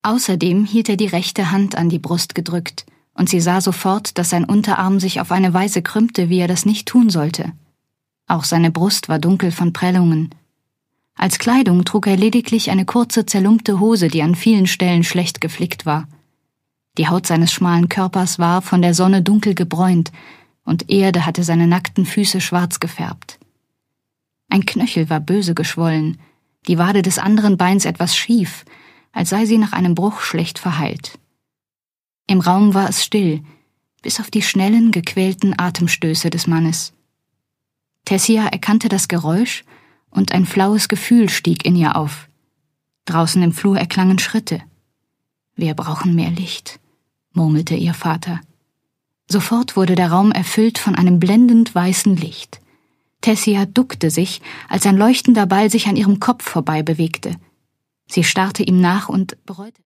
Außerdem hielt er die rechte Hand an die Brust gedrückt, und sie sah sofort, dass sein Unterarm sich auf eine Weise krümmte, wie er das nicht tun sollte. Auch seine Brust war dunkel von Prellungen. Als Kleidung trug er lediglich eine kurze, zerlumpte Hose, die an vielen Stellen schlecht geflickt war. Die Haut seines schmalen Körpers war von der Sonne dunkel gebräunt, und Erde hatte seine nackten Füße schwarz gefärbt. Ein Knöchel war böse geschwollen, die Wade des anderen Beins etwas schief, als sei sie nach einem Bruch schlecht verheilt. Im Raum war es still, bis auf die schnellen, gequälten Atemstöße des Mannes. Tessia erkannte das Geräusch, und ein flaues Gefühl stieg in ihr auf. Draußen im Flur erklangen Schritte. »Wir brauchen mehr Licht«, murmelte ihr Vater. Sofort wurde der Raum erfüllt von einem blendend weißen Licht. Tessia duckte sich, als ein leuchtender Ball sich an ihrem Kopf vorbei bewegte. Sie starrte ihm nach und bereute